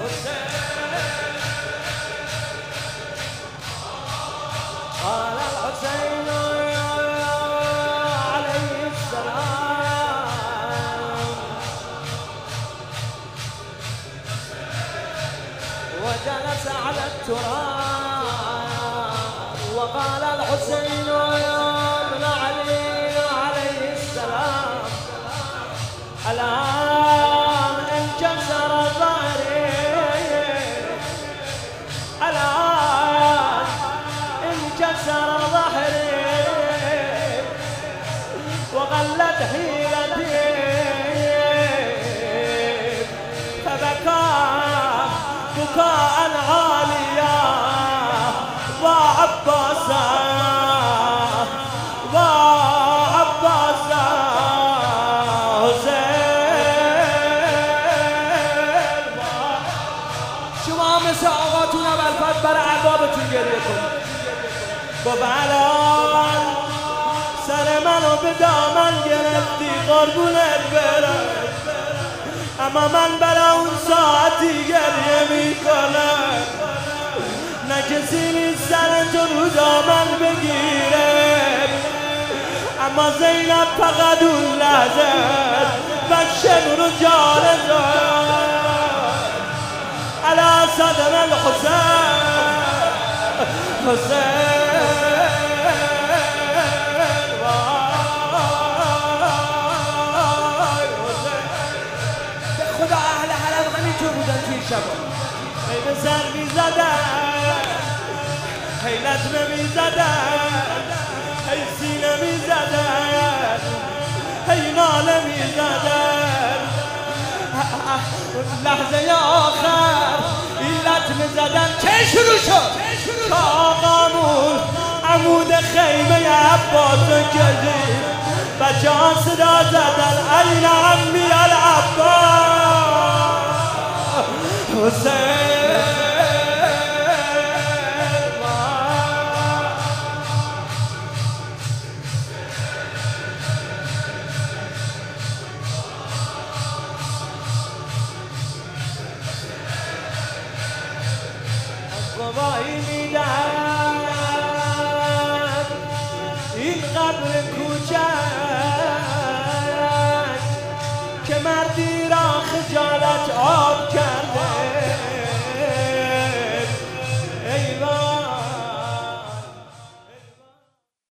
قال الحسين عليه السلام وجلس على التراب وقال الحسين بن علي عليه السلام الآن انكسر ظهري الآن انكسر ظهري وغلت حيلتي فبكى بكاء عاليا وعباسا شما مثل آقاتون اولفت برای عبابتون گریه کنید گفت الان سر منو به دامن گرفتی قربونت برم اما من برای اون ساعتی گریه میکنم نه کسی نیست سرتو رو دامن بگیره اما زینب فقط اون لحظه بچه رو جان داد على صدر الحسين به خدا اهل حلب همینطور بودن توی شبا هی به سر میزدن هی لطمه میزدن هی سینه میزدن هی ناله میزدن لحظه آخر این لطمه زدن که شروع شد که آقامون عمود خیمه عباس کشید بچه ها صدا زدن این عمی العباس حسین گواهی میدن این قبر